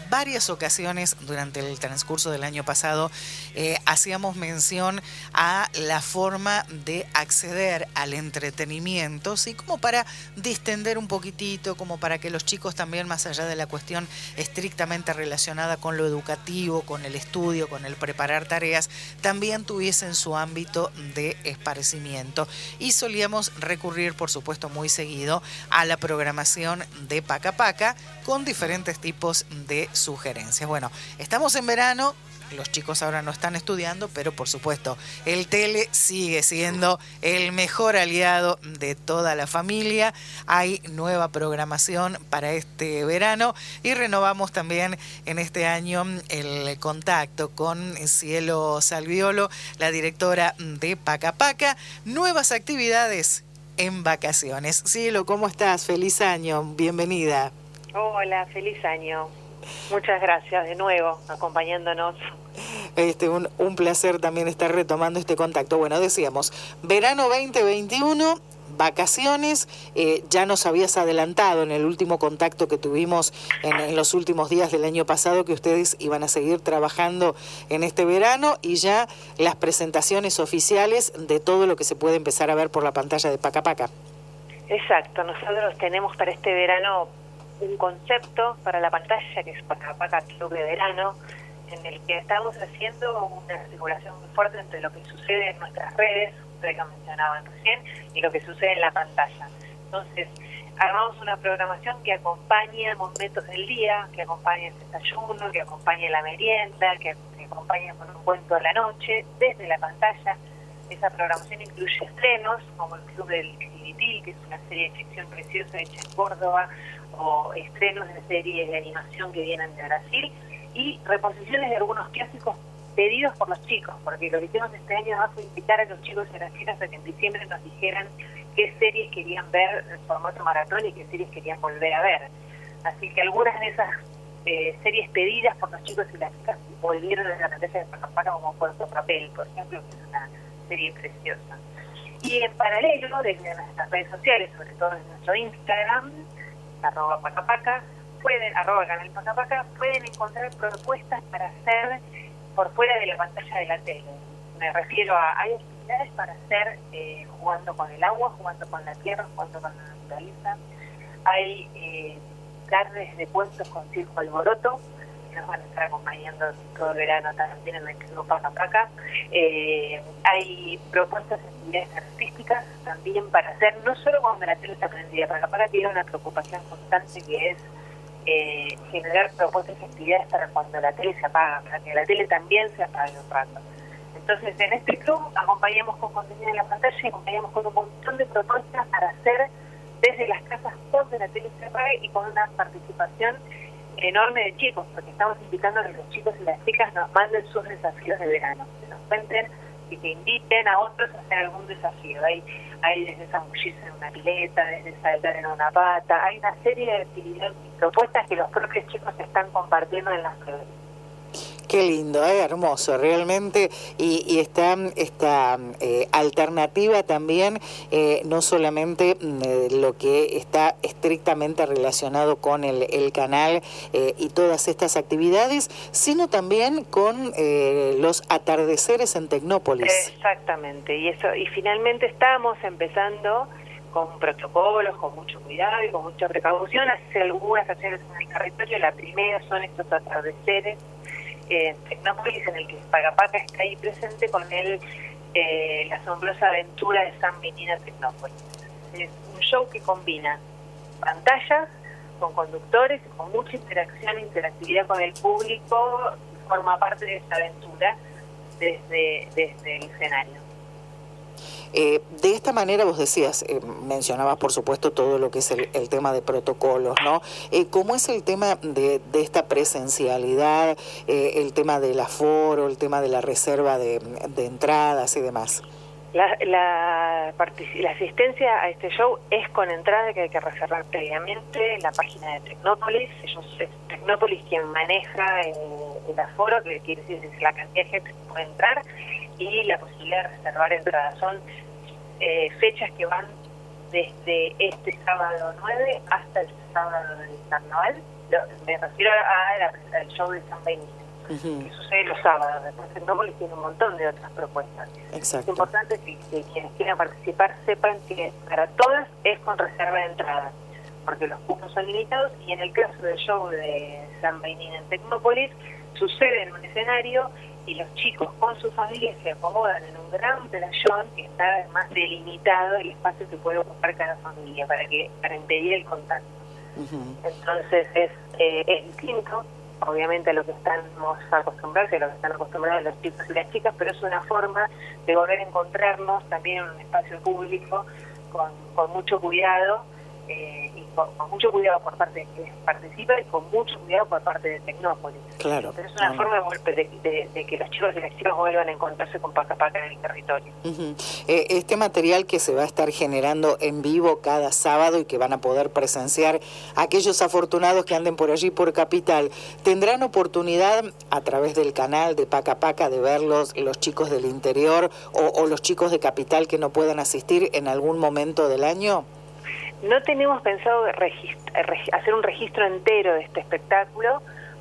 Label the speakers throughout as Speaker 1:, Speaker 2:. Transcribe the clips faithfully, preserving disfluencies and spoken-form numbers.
Speaker 1: varias ocasiones durante el transcurso del año pasado eh, hacíamos mención a la forma de acceder al entretenimiento, ¿sí? Como para distender un poquitito, como para que los chicos también, más allá de la cuestión estrictamente relacionada con lo educativo, con el estudio, con el preparar tareas, también tuviesen su ámbito de esparcimiento. Y solíamos recurrir, por supuesto, muy seguido a la programación de Paca Paca con diferentes tipos de sugerencias. Bueno, estamos en verano, los chicos ahora no están estudiando, pero por supuesto el tele sigue siendo el mejor aliado de toda la familia. Hay nueva programación para este verano y renovamos también en este año el contacto con Cielo Salviolo, la directora de Paca Paca. Nuevas actividades en vacaciones. Cielo, ¿cómo estás? Feliz año, bienvenida.
Speaker 2: Hola, feliz año. Muchas gracias de nuevo, acompañándonos.
Speaker 1: Este, un, un placer también estar retomando este contacto. Bueno, decíamos, verano veinte veintiuno, vacaciones, eh, ya nos habías adelantado en el último contacto que tuvimos en, en los últimos días del año pasado que ustedes iban a seguir trabajando en este verano y ya las presentaciones oficiales de todo lo que se puede empezar a ver por la pantalla de Paca Paca.
Speaker 2: Exacto, nosotros tenemos para este verano un concepto para la pantalla que es Paca Paca Club de Verano, en el que estamos haciendo una articulación muy fuerte entre lo que sucede en nuestras redes, ustedes lo mencionaban recién, y lo que sucede en la pantalla. Entonces, armamos una programación que acompaña momentos del día, que acompaña el desayuno, que acompaña la merienda, que, que acompaña con un cuento a la noche, desde la pantalla. Esa programación incluye estrenos, como el Club del Tiritil, que es una serie de ficción preciosa hecha en Córdoba, o estrenos de series de animación que vienen de Brasil, y reposiciones de algunos clásicos pedidos por los chicos, porque lo que hicimos este año fue invitar a los chicos y a las chicas a que en diciembre nos dijeran qué series querían ver en formato maratón y qué series querían volver a ver. Así que algunas de esas eh, series pedidas por los chicos y las chicas volvieron a la pantalla de Paca Paca, como Puerto Papel, por ejemplo, que es una serie preciosa. Y en paralelo, desde nuestras redes sociales, sobre todo en nuestro Instagram, arroba Paca Paca, pueden, arroba canal Paca Paca, pueden encontrar propuestas para hacer por fuera de la pantalla de la tele. Me refiero a, hay actividades para hacer eh, jugando con el agua, jugando con la tierra, jugando con la naturaleza. Hay eh, tardes de cuentos con Circo Alboroto, que nos van a estar acompañando todo el verano también en el Club Paca Paca. Eh, hay propuestas de actividades artísticas también para hacer, no solo cuando la tele está prendida. Paca Paca tiene una preocupación constante que es eh, generar propuestas de actividades para cuando la tele se apaga, para que la tele también se apague un rato. Entonces, en este club acompañamos con contenido en la pantalla y acompañamos con un montón de propuestas para hacer desde las casas donde la tele se apague y con una participación enorme de chicos, porque estamos invitando a que los chicos y las chicas nos manden sus desafíos de verano, que nos cuenten y que inviten a otros a hacer algún desafío. Hay, hay desde zambullirse en una pileta, desde saltar en una pata, hay una serie de actividades y propuestas que los propios chicos están compartiendo en las redes.
Speaker 1: Qué lindo, ¿eh? Hermoso, realmente. Y, y está esta eh, alternativa también, eh, no solamente eh, lo que está estrictamente relacionado con el, el canal eh, y todas estas actividades, sino también con eh, los atardeceres en Tecnópolis.
Speaker 2: Exactamente, y eso y finalmente estamos empezando con protocolos, con mucho cuidado y con mucha precaución, hacer algunas acciones en el territorio. La primera son estos atardeceres en Tecnópolis, en el que Paca Paca está ahí presente con el eh, la asombrosa aventura de San Minina Tecnópolis. Es un show que combina pantallas con conductores, con mucha interacción e interactividad con el público, forma parte de esa aventura desde, desde el escenario.
Speaker 1: Eh, de esta manera vos decías, eh, mencionabas por supuesto todo lo que es el, el tema de protocolos, ¿no? Eh, ¿Cómo es el tema de, de esta presencialidad, eh, el tema del aforo, el tema de la reserva de, de entradas y demás?
Speaker 2: La, la, la asistencia a este show es con entrada, que hay que reservar previamente en la página de Tecnópolis. Ellos, es Tecnópolis quien maneja el, el aforo, que quiere decir es la cantidad de gente que puede entrar, y la posibilidad de reservar entradas. Son eh, fechas que van desde este sábado nueve hasta el sábado del carnaval, me refiero a, a, al show de San Benito, uh-huh. que sucede los sábados. Después Tecnópolis tiene un montón de otras propuestas.
Speaker 1: Exacto.
Speaker 2: Es importante que, que quienes quieran participar sepan que para todas es con reserva de entrada, porque los cupos son limitados, y en el caso del show de San Benito en Tecnópolis, sucede en un escenario y los chicos con sus familias se acomodan en un gran playón que está además delimitado el espacio que puede ocupar cada familia para que para impedir el contacto. Uh-huh. Entonces es, eh, es distinto, obviamente, a lo que estamos acostumbrados y a lo que están acostumbrados los chicos y las chicas, pero es una forma de volver a encontrarnos también en un espacio público con, con mucho cuidado. Eh, y con, con mucho cuidado por parte de quienes participan y con mucho cuidado por parte de Tecnópolis.
Speaker 1: Claro.
Speaker 2: Pero es una no, forma de, de, de, de que los chicos y las chicas vuelvan a encontrarse con Paca Paca en el territorio.
Speaker 1: Uh-huh. Eh, este material que se va a estar generando en vivo cada sábado y que van a poder presenciar aquellos afortunados que anden por allí por Capital, ¿tendrán oportunidad a través del canal de Paca Paca de verlos los chicos del interior o, o los chicos de Capital que no puedan asistir en algún momento del año?
Speaker 2: No tenemos pensado hacer un registro entero de este espectáculo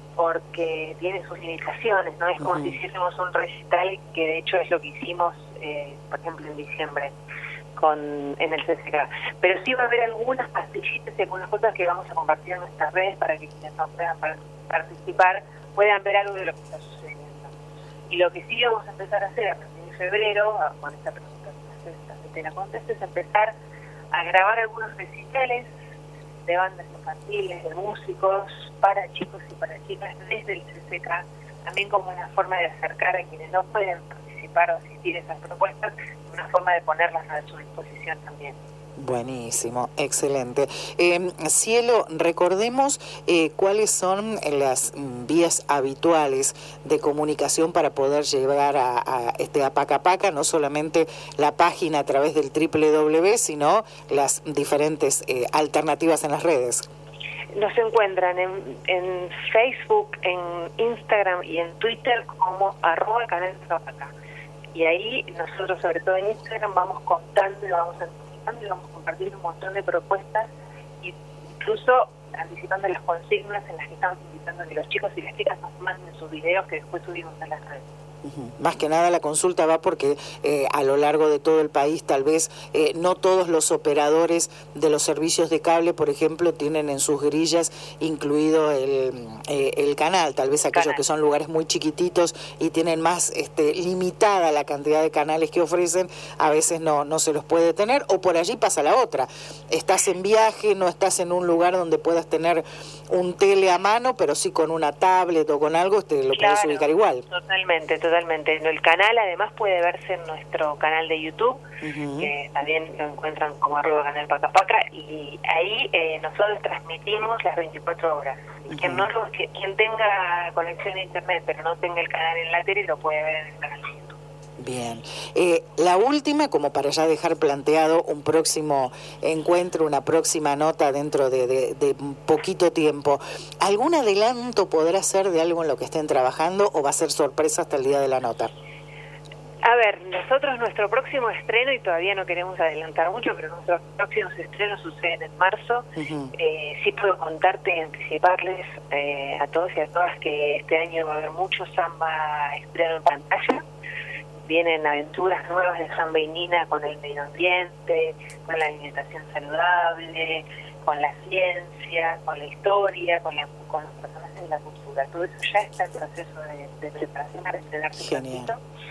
Speaker 2: porque tiene sus limitaciones, ¿no? Es como uh-huh. si hiciésemos un recital, que de hecho es lo que hicimos, eh, por ejemplo, en diciembre con en el C C K. Pero sí va a haber algunas pastillitas y algunas cosas que vamos a compartir en nuestras redes para que quienes no puedan participar puedan ver algo de lo que está sucediendo. Y lo que sí vamos a empezar a hacer a partir de febrero, con esta presentación de la Contest, es empezar a grabar algunos recitales de bandas infantiles, de músicos, para chicos y para chicas desde el C C K, también como una forma de acercar a quienes no pueden participar o asistir a esas propuestas, una forma de ponerlas a su disposición también.
Speaker 1: Buenísimo, excelente. Eh, Cielo, recordemos eh, cuáles son las vías habituales de comunicación para poder llegar a, a este a Paca Paca, no solamente la página a través del doble u doble u doble u, sino las diferentes eh, alternativas en las redes.
Speaker 2: Nos encuentran en, en Facebook, en Instagram y en Twitter como arroba canal Paca Paca. Y ahí nosotros, sobre todo en Instagram, vamos contando y vamos anticipando y vamos compartiendo un montón de propuestas, incluso anticipando las consignas en las que estamos invitando a que los chicos y las chicas nos manden sus videos que después subimos a las redes.
Speaker 1: Uh-huh. Más que nada la consulta va porque eh, a lo largo de todo el país tal vez eh, no todos los operadores de los servicios de cable, por ejemplo, tienen en sus grillas incluido el, eh, el canal, tal vez aquellos canal. que son lugares muy chiquititos y tienen más este, limitada la cantidad de canales que ofrecen, a veces no, no se los puede tener, o por allí pasa la otra, estás en viaje, no estás en un lugar donde puedas tener un tele a mano, pero sí con una tablet o con algo te lo
Speaker 2: claro,
Speaker 1: puedes ubicar igual.
Speaker 2: Totalmente, totalmente. El canal además puede verse en nuestro canal de YouTube, uh-huh. que también lo encuentran como arroba canal Paca Paca, y ahí eh, nosotros transmitimos las veinticuatro horas. Uh-huh. Quien, no, quien tenga conexión a internet pero no tenga el canal en la tele lo puede ver en el canal de YouTube.
Speaker 1: Bien. Eh, la última, como para ya dejar planteado un próximo encuentro, una próxima nota dentro de, de, de poquito tiempo, ¿algún adelanto podrá ser de algo en lo que estén trabajando o va a ser sorpresa hasta el día de la nota?
Speaker 2: A ver, nosotros nuestro próximo estreno, y todavía no queremos adelantar mucho, pero nuestros próximos estrenos suceden en marzo. Uh-huh. Eh, sí puedo contarte y anticiparles eh, a todos y a todas que este año va a haber mucho samba estreno en pantalla. Vienen aventuras nuevas de Samba y Nina con el medio ambiente, con la alimentación saludable, con la ciencia, con la historia, con, la, con los personajes de la cultura. Todo eso ya está en proceso de, de preparación para estrenarse pronto.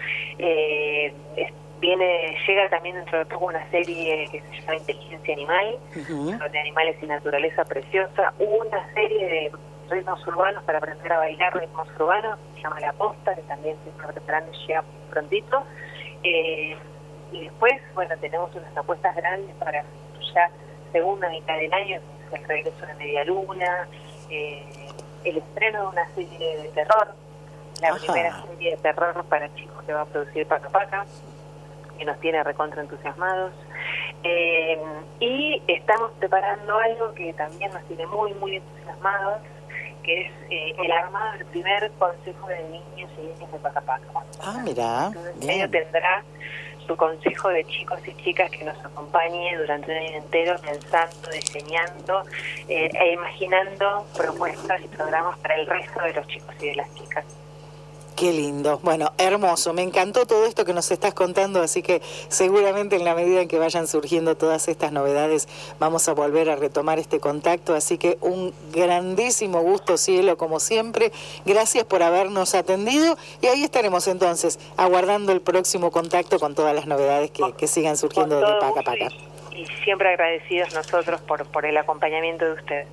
Speaker 2: Eh, es, viene, llega también dentro de poco una serie que se llama Inteligencia Animal, uh-huh. de animales y naturaleza preciosa. Hubo una serie de ritmos urbanos para aprender a bailar ritmos urbanos, se llama La Posta, que también se está preparando y llega prontito. Eh, y después, bueno, tenemos unas apuestas grandes para ya segunda mitad del año, el regreso de Media Luna, eh, el estreno de una serie de terror, la Ajá. primera serie de terror para chicos que va a producir Paca Paca, que nos tiene recontra entusiasmados. Eh, y estamos preparando algo que también nos tiene muy, muy entusiasmados, que es eh, el armado del primer consejo de niños y niñas de Paca Paca.
Speaker 1: Ah, mira.
Speaker 2: Entonces, el año tendrá su consejo de chicos y chicas que nos acompañe durante un año entero pensando, diseñando eh, e imaginando propuestas y programas para el resto de los chicos y de las chicas.
Speaker 1: Qué lindo. Bueno, hermoso. Me encantó todo esto que nos estás contando, así que seguramente en la medida en que vayan surgiendo todas estas novedades vamos a volver a retomar este contacto. Así que un grandísimo gusto, Cielo, como siempre. Gracias por habernos atendido y ahí estaremos entonces aguardando el próximo contacto con todas las novedades que, que sigan surgiendo de Paca Paca.
Speaker 2: Y, y siempre agradecidos nosotros por, por el acompañamiento de ustedes.